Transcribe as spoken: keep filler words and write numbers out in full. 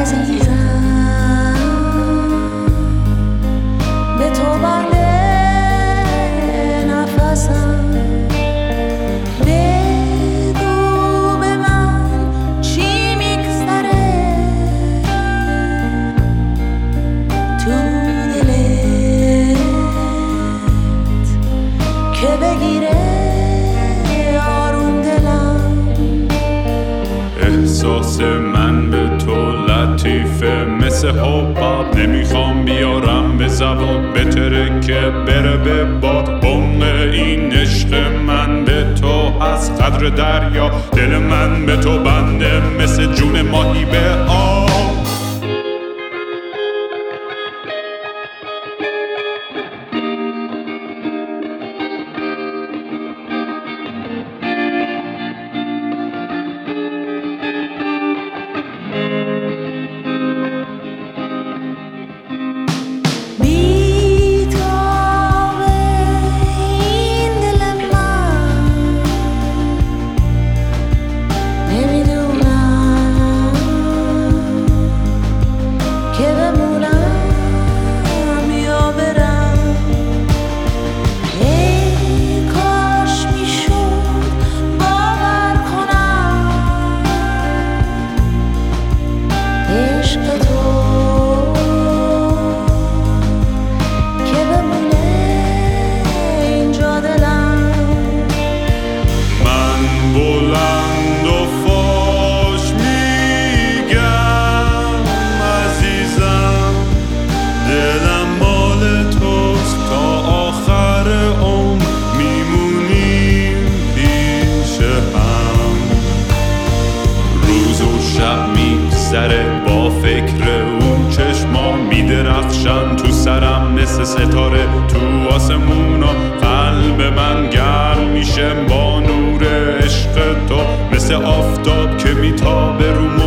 احساس من به تو لطیفه مثل حباب، نمیخوام بیارم به زبان، بهتره که بره به باد. عمق این عشق من به تو هست قدر دریا، دل من به تو بنده مثل جون ماهی به آب. با فکر اون چشما میدرخشن تو سرم مثل ستاره تو آسمونا. قلب من گرم میشه با نور عشق تو، مثل آفتاب که میتابه رو